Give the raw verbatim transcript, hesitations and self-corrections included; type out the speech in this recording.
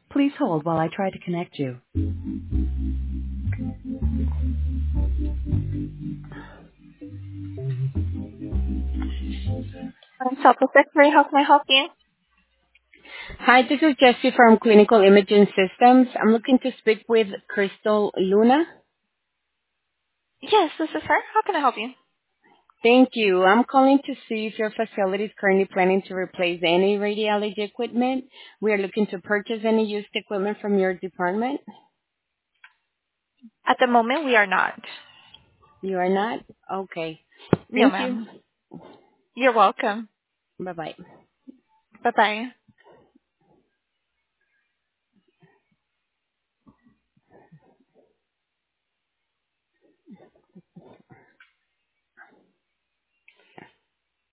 Please hold while I try to connect you. I'm Southwest Secretary. How can I help you? Hi, this is Jessie from Clinical Imaging Systems. I'm looking to speak with Crystal Luna. Yes, this is her. How can I help you? Thank you. I'm calling to see if your facility is currently planning to replace any radiology equipment. We are looking to purchase any used equipment from your department. At the moment, we are not. You are not? Okay. No, Thank you. ma'am. You're welcome. Bye-bye. Bye-bye.